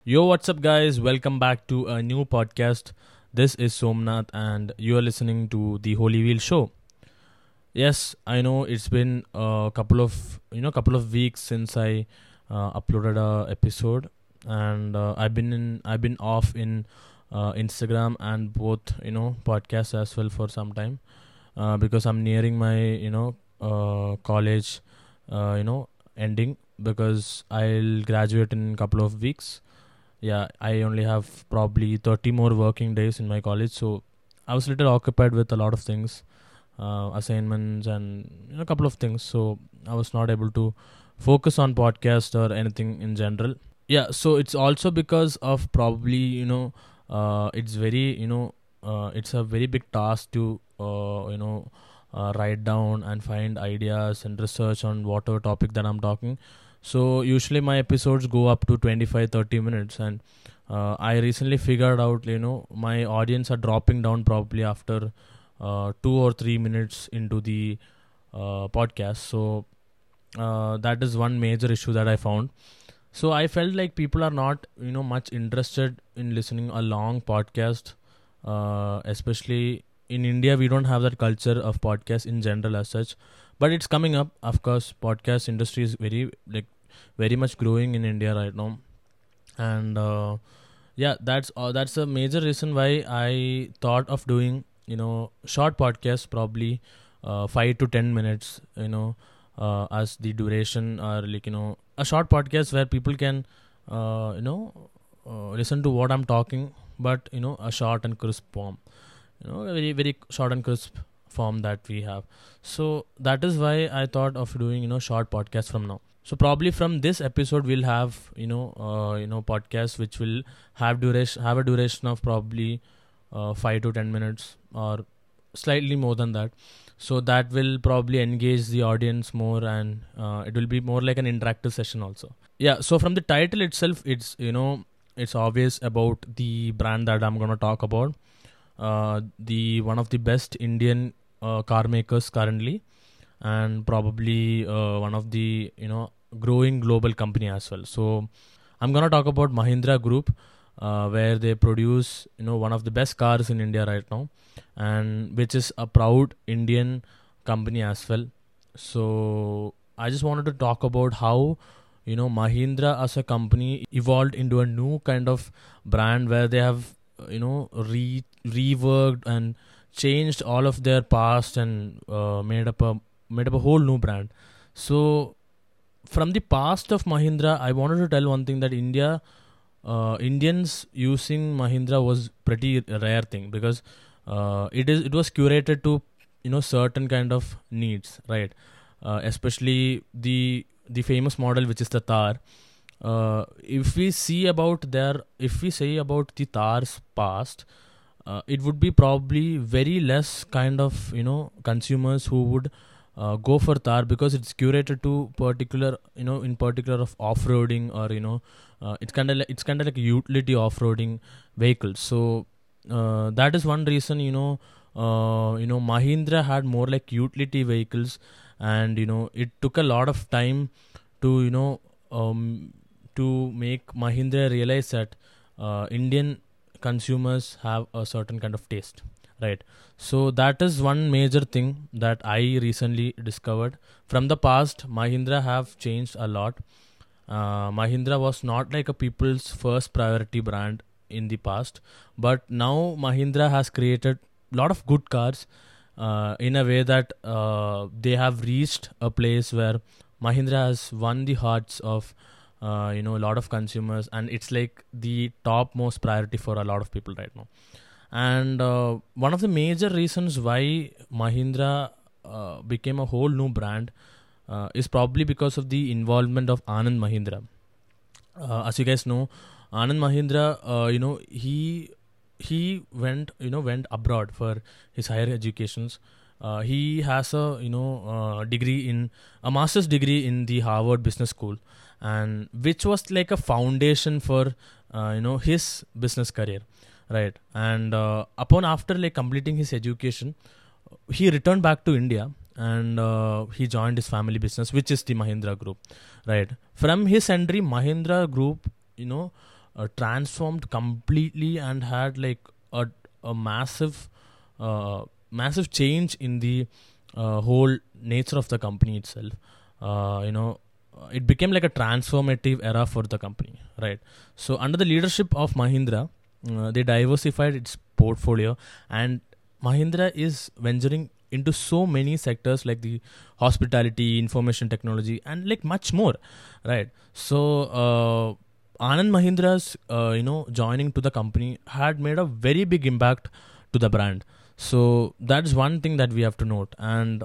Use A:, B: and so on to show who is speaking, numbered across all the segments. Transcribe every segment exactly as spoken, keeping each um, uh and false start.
A: Yo, what's up, guys? Welcome back to a new podcast. This is Somnath, and you are listening to the Holy Wheel Show. Yes, I know it's been a couple of you know couple of weeks since I uh, uploaded a episode, and uh, I've been in I've been off in uh, Instagram and both you know podcasts as well for some time uh, because I'm nearing my you know uh, college uh, you know ending because I'll graduate in a couple of weeks. Yeah, I only have probably thirty more working days in my college, so I was a little occupied with a lot of things, uh, assignments and you know, a couple of things, so I was not able to focus on podcast or anything in general. Yeah, so it's also because of probably you know uh, it's very you know uh, it's a very big task to uh, you know uh, write down and find ideas and research on whatever topic that I'm talking. So usually my episodes go up to twenty-five thirty minutes, and uh, I recently figured out you know my audience are dropping down probably after uh, two or three minutes into the uh, podcast. So uh, that is one major issue that I found. So I felt like people are not you know much interested in listening a long podcast, uh, especially in India. We don't have that culture of podcast in general as such, but it's coming up. Of course, podcast industry is very like very much growing in India right now, and uh, yeah, that's uh, that's a major reason why I thought of doing you know short podcasts, probably uh, five to ten minutes, you know, uh, as the duration, or like you know a short podcast where people can uh, you know uh, listen to what I'm talking, but you know a short and crisp form, you know, a very very short and crisp form that we have. So that is why I thought of doing you know short podcasts from now. So probably from this episode we'll have you know uh, you know podcasts which will have duration have a duration of probably uh, five to ten minutes or slightly more than that. So that will probably engage the audience more, and uh, it will be more like an interactive session also. Yeah. So from the title itself, it's you know it's obvious about the brand that I'm gonna talk about. Uh, the one of the best Indian uh, car makers currently, and probably uh, one of the you know growing global company as well. So I'm gonna talk about Mahindra Group, uh, where they produce you know one of the best cars in India right now, and which is a proud Indian company as well. So I just wanted to talk about how you know Mahindra as a company evolved into a new kind of brand where they have uh, you know re reworked and changed all of their past and uh, made up a made up a whole new brand. So from the past of Mahindra, I wanted to tell one thing, that India, uh, Indians using Mahindra was pretty rare thing, because uh, it is it was curated to you know certain kind of needs, right? Uh, especially the the famous model, which is the Thar. Uh, if we see about their, if we say about the Thar's past, uh, it would be probably very less kind of you know consumers who would uh, go for Thar, because it's curated to particular you know in particular of off-roading, or you know uh, it's kind of like, it's kind of like a utility off-roading vehicle. So uh, that is one reason you know uh, you know Mahindra had more like utility vehicles, and you know it took a lot of time to you know um, to make Mahindra realize that uh, Indian consumers have a certain kind of taste, right? So that is one major thing that I recently discovered. From the past, Mahindra have changed a lot. uh, Mahindra was not like a people's first priority brand in the past, but now Mahindra has created a lot of good cars uh, in a way that uh, they have reached a place where Mahindra has won the hearts of uh, you know a lot of consumers, and it's like the top most priority for a lot of people right now. And uh, one of the major reasons why Mahindra uh, became a whole new brand uh, is probably because of the involvement of Anand Mahindra. Uh, as you guys know, Anand Mahindra, uh, you know, he he went you know went abroad for his higher educations. Uh, he has a you know uh, degree in a master's degree in the Harvard Business School, and which was like a foundation for uh, you know his business career, right? And uh, upon after like completing his education, he returned back to India, and uh, he joined his family business, which is the Mahindra Group, right? From his entry, Mahindra Group, you know, uh, transformed completely and had like a, a massive uh, massive change in the uh, whole nature of the company itself. Uh, you know, uh, it became like a transformative era for the company, right? So under the leadership of Mahindra, uh, they diversified its portfolio, and Mahindra is venturing into so many sectors like the hospitality, information technology, and like much more, right? So uh, Anand Mahindra's uh, you know joining to the company had made a very big impact to the brand. So that's one thing that we have to note. And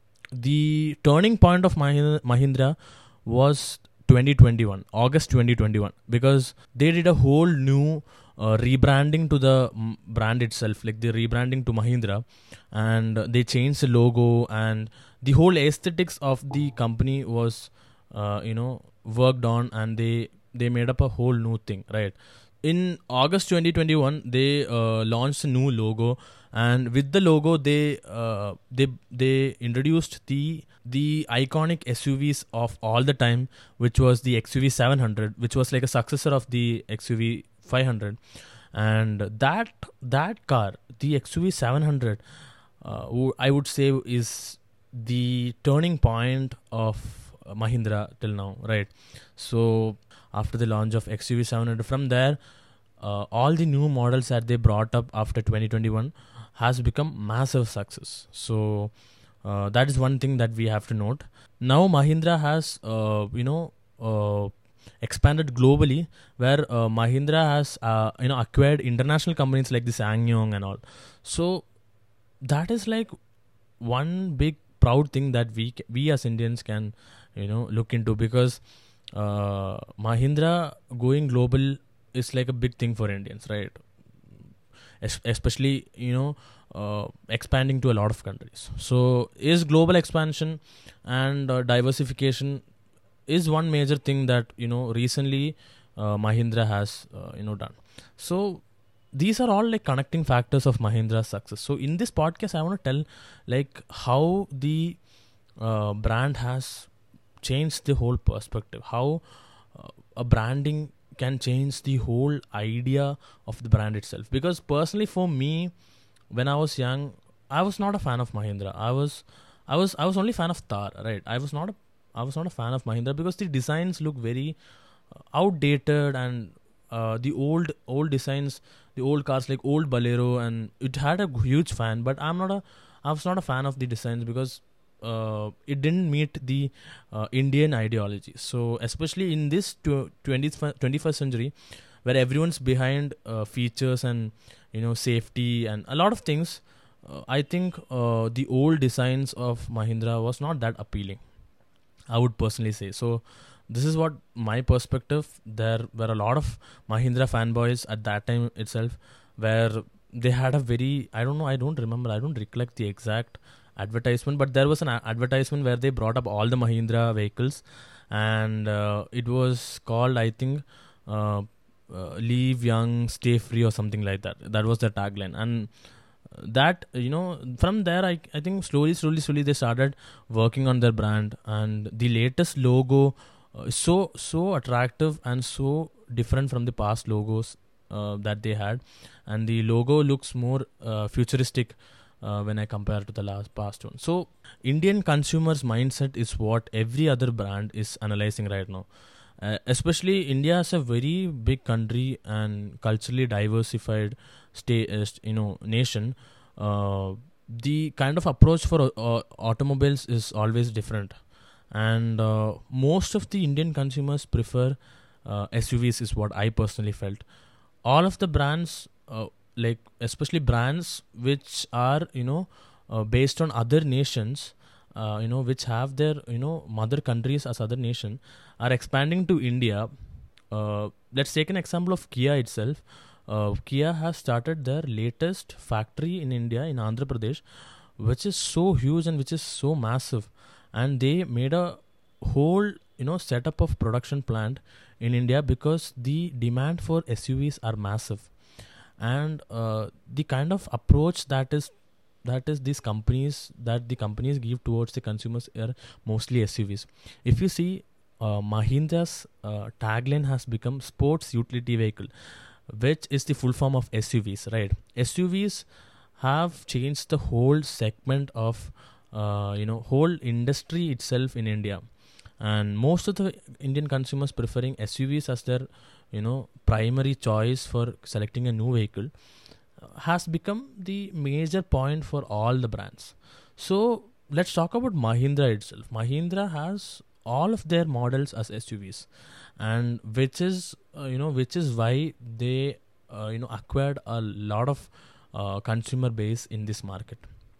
A: the turning point of Mahin- Mahindra was twenty twenty-one, August twenty twenty-one, because they did a whole new uh, rebranding to the mm, brand itself, like the rebranding to Mahindra, and they changed the logo, and the whole aesthetics of the company was, uh, you know, worked on, and they they made up a whole new thing, right? In August twenty twenty-one, they uh, launched a new logo, and with the logo, they uh, they they introduced the the iconic S U Vs of all the time, which was the X U V seven hundred, which was like a successor of the X U V five hundred, and that that car, the X U V seven hundred, uh, wo- I would say is the turning point of uh, Mahindra till now, right? So after the launch of X U V seven hundred, from there, uh, all the new models that they brought up after twenty twenty-one has become massive success. So uh, that is one thing that we have to note. Now Mahindra has, uh, you know, uh, expanded globally, where uh, Mahindra has, uh, you know, acquired international companies like the SsangYong and all. So that is like one big proud thing that we ca- we as Indians can, you know, look into, because uh, Mahindra going global is like a big thing for Indians, right? Es- especially, you know, uh, expanding to a lot of countries. So is global expansion and uh, diversification is one major thing that, you know, recently uh, Mahindra has, uh, you know, done. So these are all like connecting factors of Mahindra's success. So in this podcast, I want to tell like how the uh, brand has changed the whole perspective, how uh, a branding can change the whole idea of the brand itself. Because personally, for me, when I was young, I was not a fan of Mahindra. I was, I was, I was only fan of Thar. Right? I was not a, I was not a fan of Mahindra because the designs look very uh, outdated, and uh, the old old designs, the old cars like old Bolero, and it had a huge fan. But I'm not a, I was not a fan of the designs because uh, it didn't meet the uh, Indian ideology. So especially in this tw- twentieth, fir- twenty-first century, where everyone's behind uh, features and, you know, safety and a lot of things, uh, I think uh, the old designs of Mahindra was not that appealing, I would personally say. So this is what my perspective. There were a lot of Mahindra fanboys at that time itself, where they had a very, I don't know, I don't remember, I don't recollect the exact advertisement, but there was an a- advertisement where they brought up all the Mahindra vehicles, and uh, it was called, I think, uh, uh, "Leave Young, Stay Free" or something like that. That was the tagline, and that, you know, from there, I I think slowly, slowly, slowly they started working on their brand, and the latest logo uh, is so so attractive and so different from the past logos uh, that they had, and the logo looks more uh, futuristic uh, when I compare to the last past one. So Indian consumers mindset is what every other brand is analyzing right now. Uh, especially India is a very big country and culturally diversified state, uh, st- you know, nation. Uh, the kind of approach for uh, automobiles is always different, and uh, most of the Indian consumers prefer uh, S U Vs, is what I personally felt. All of the brands, uh, like especially brands which are, you know, uh, based on other nations, uh, you know, which have their, you know, mother countries as other nation, are expanding to India. Uh, let's take an example of Kia itself. Uh, Kia has started their latest factory in India, in Andhra Pradesh, which is so huge and which is so massive, and they made a whole, you know, setup of production plant in India because the demand for S U Vs are massive, and uh, the kind of approach that is that is these companies that the companies give towards the consumers are mostly S U Vs. If you see, uh, Mahindra's uh, tagline has become sports utility vehicle, which is the full form of S U Vs, right? S U Vs have changed the whole segment of, uh, you know, whole industry itself in India. And most of the Indian consumers preferring S U Vs as their, you know, primary choice for selecting a new vehicle uh, has become the major point for all the brands. So let's talk about Mahindra itself. Mahindra has all of their models as S U Vs, and which is uh, you know which is why they uh, you know acquired a lot of uh, consumer base in this market.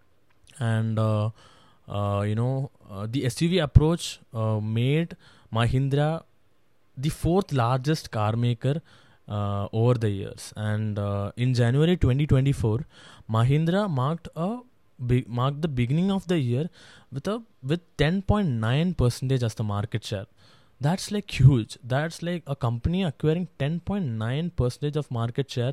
A: And uh, uh, you know uh, the S U V approach uh, made Mahindra the fourth largest car maker uh, over the years. And uh, in January twenty twenty-four, Mahindra marked a be- marked the beginning of the year with a with ten point nine percentage as the market share. That's like huge. That's like a company acquiring ten point nine percentage of market share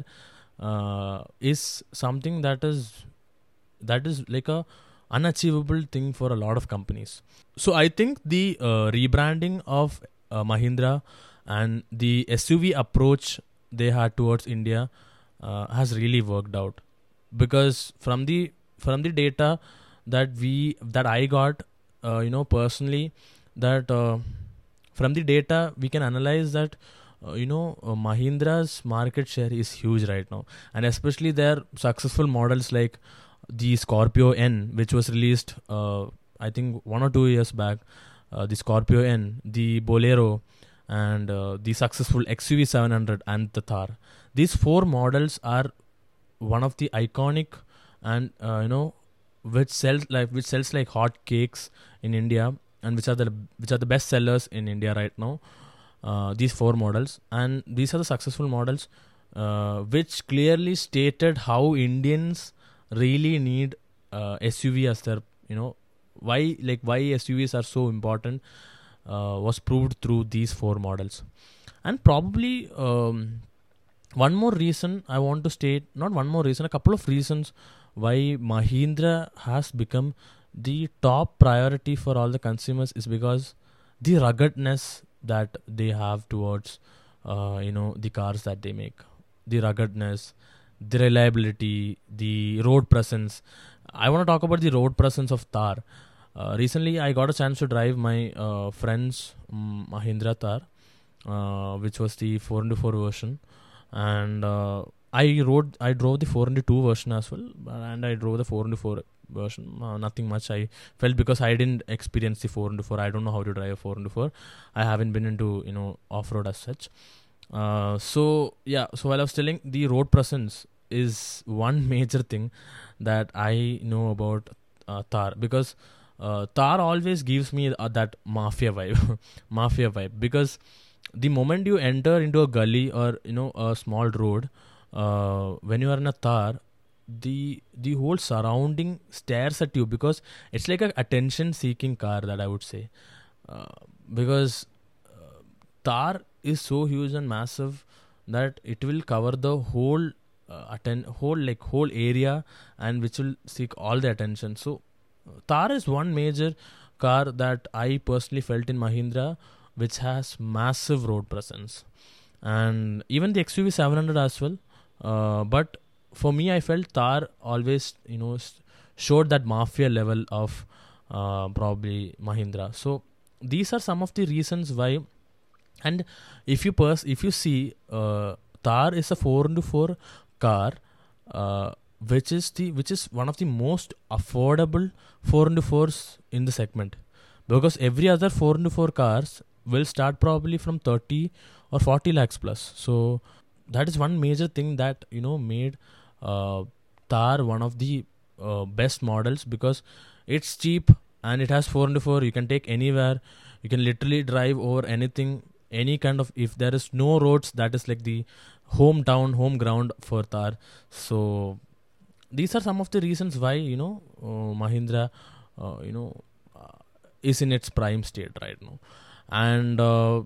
A: uh, is something that is that is like a unachievable thing for a lot of companies. So I think the uh, rebranding of uh, Mahindra and the S U V approach they had towards India uh, has really worked out, because from the from the data that we that I got, uh, you know personally, that uh, from the data we can analyze that uh, you know uh, Mahindra's market share is huge right now, and especially their successful models like the Scorpio N, which was released uh, I think one or two years back, uh, the Scorpio N, the Bolero, and uh, the successful X U V seven hundred and the Thar. These four models are one of the iconic and uh, you know which sells like which sells like hot cakes in India, and which are the which are the best sellers in India right now. Uh, these four models, and these are the successful models, uh, which clearly stated how Indians really need uh, S U V as their, you know why like why S U Vs are so important, uh, was proved through these four models. And probably um, one more reason I want to state, not one more reason, a couple of reasons why Mahindra has become the top priority for all the consumers is because the ruggedness that they have towards uh, you know the cars that they make, the ruggedness, the reliability, the road presence. I want to talk about the road presence of Thar. Uh, recently, I got a chance to drive my uh, friend's um, Mahindra Thar, uh, which was the four into four version, and uh, I rode, I drove the four into two version as well, and I drove the four into four version. Uh, nothing much I felt, because I didn't experience the four into four. I don't know how to drive a four into four. I haven't been into you know off road as such. Uh, so yeah, so while I was telling, the road presence is one major thing that I know about uh, Thar, because uh, Thar always gives me uh, that mafia vibe, mafia vibe. Because the moment you enter into a gully or you know a small road, uh, when you are in a Thar, the the whole surrounding stares at you, because it's like a attention-seeking car, that I would say, uh, because uh, Thar is so huge and massive that it will cover the whole uh, atten- whole like whole area, and which will seek all the attention. So uh, Thar is one major car that I personally felt in Mahindra, which has massive road presence, and even the X U V seven hundred as well. Uh, but for me, I felt Thar always you know s- showed that mafia level of uh, probably Mahindra. So these are some of the reasons why. And if you pers- if you see, uh, Thar is a four into four car, uh, which is the which is one of the most affordable four into fours in the segment, because every other four into four cars will start probably from thirty or forty lakhs plus. So that is one major thing that you know made uh, Thar one of the uh, best models, because it's cheap and it has four into four. You can take anywhere. You can literally drive over anything, any kind of, if there is no roads, that is like the hometown, home ground for Thar. So these are some of the reasons why you know uh, Mahindra uh, you know uh, is in its prime state right now. And uh,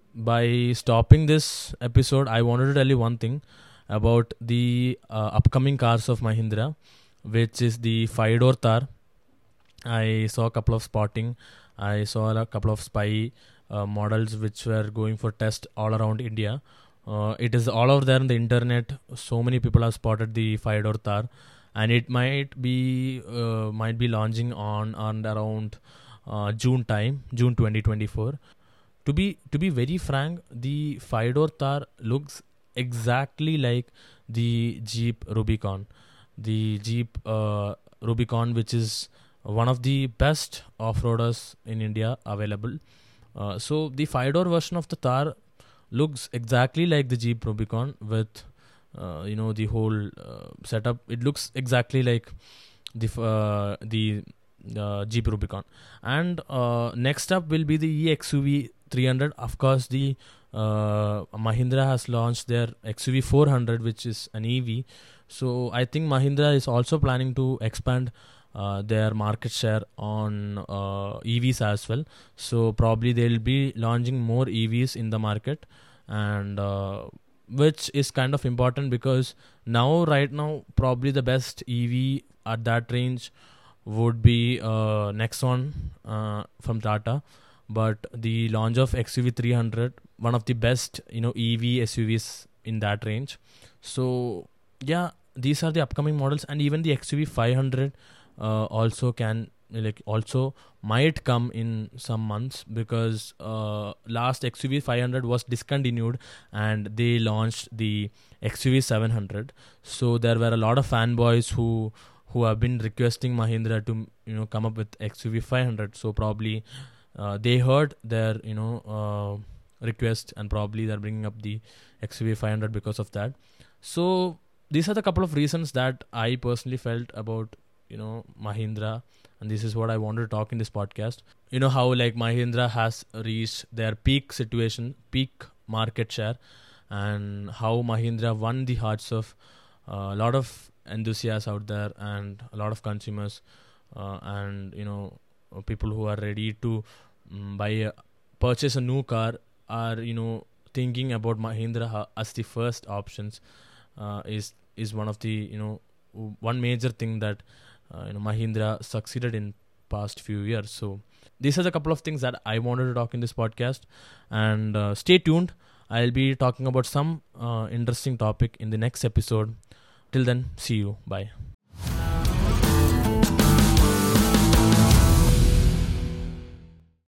A: by stopping this episode, I wanted to tell you one thing about the uh, upcoming cars of Mahindra, which is the five door Thar. I saw a couple of spotting, I saw a couple of spy uh, models which were going for test all around India. Uh, it is all over there on the internet. So many people have spotted the five-door Thar, and it might be uh, might be launching on on around uh, June time, June twenty twenty-four. To be to be very frank, the five-door Thar looks exactly like the Jeep Rubicon, the Jeep uh, Rubicon, which is one of the best off-roaders in India available. Uh, so the five-door version of the Thar looks exactly like the Jeep Rubicon with uh, you know the whole uh, setup. It looks exactly like the uh, the uh, Jeep Rubicon. And uh, next up will be the E X U V three hundred. Of course, the uh, Mahindra has launched their X U V four hundred, which is an E V. So I think Mahindra is also planning to expand uh, their market share on uh, E Vs as well. So probably they'll be launching more E Vs in the market, and uh, which is kind of important because now, right now, probably the best E V at that range would be uh, Nexon uh, from Tata. But the launch of X U V three hundred, one of the best, you know, E V S U Vs in that range. So yeah, these are the upcoming models, and even the X U V five hundred uh, also can like also might come in some months, because uh, last X U V five hundred was discontinued and they launched the X U V seven hundred. So there were a lot of fanboys who who have been requesting Mahindra to, you know, come up with X U V five hundred. So probably uh, they heard their, you know, uh, request, and probably they're bringing up the X U V five hundred because of that. So these are the couple of reasons that I personally felt about, you know, Mahindra, and this is what I wanted to talk in this podcast. You know how like Mahindra has reached their peak situation, peak market share, and how Mahindra won the hearts of uh, a lot of enthusiasts out there and a lot of consumers, uh, and you know, people who are ready to um, buy a, purchase a new car are, you know, thinking about Mahindra ha- as the first options. Uh, is is one of the, you know, one major thing that uh, you know, Mahindra succeeded in past few years. So these are the couple of things that I wanted to talk in this podcast, and uh, stay tuned. I'll be talking about some uh, interesting topic in the next episode. Till then, see you. Bye.